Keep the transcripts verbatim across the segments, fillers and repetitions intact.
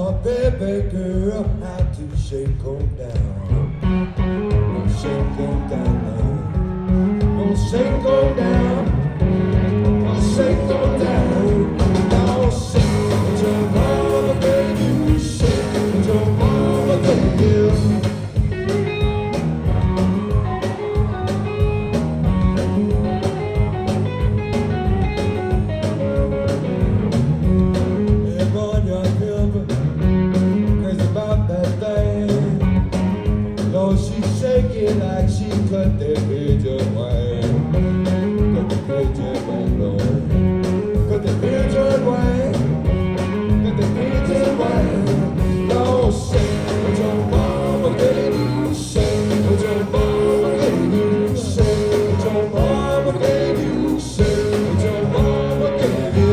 taught baby girl how to shake on down. Gonna shake on down now. Gonna shake on down. Gonna shake on down. Now shake with your mama, baby. Shake with your mama, baby. Like she cut that pigeon wing, cut the pigeon wing, Lord, cut the pigeon wing, cut the pigeon wing. Don't shake with your mama, baby, shake with your mama, baby, shake with your mama, baby, shake with your mama, baby.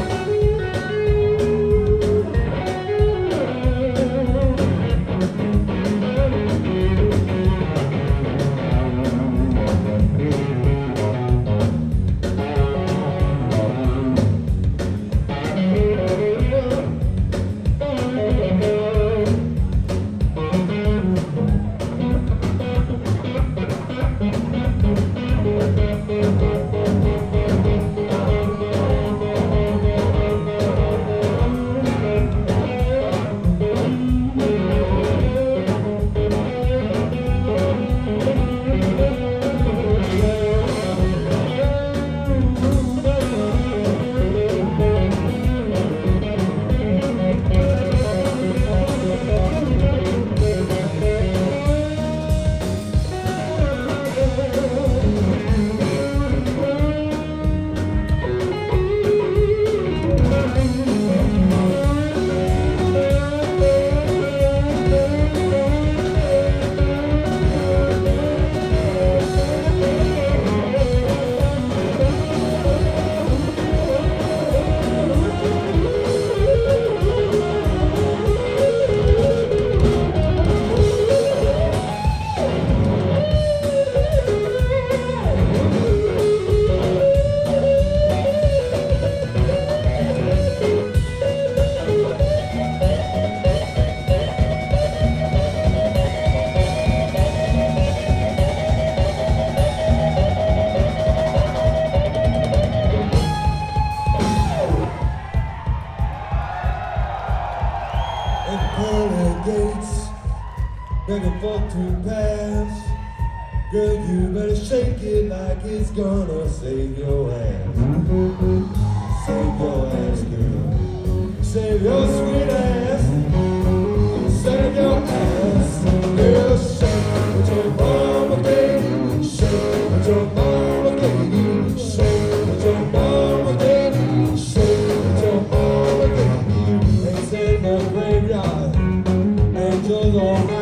Gates, begging for to pass. Girl, you better shake it like it's gonna save your ass. Save your ass, girl. Save your sweet ass. Save your ass. Girl, shake with your mama, baby. Shake with your mama, baby. Shake with your mama, baby. Shake with your mama, baby. They say the graveyard. Angels on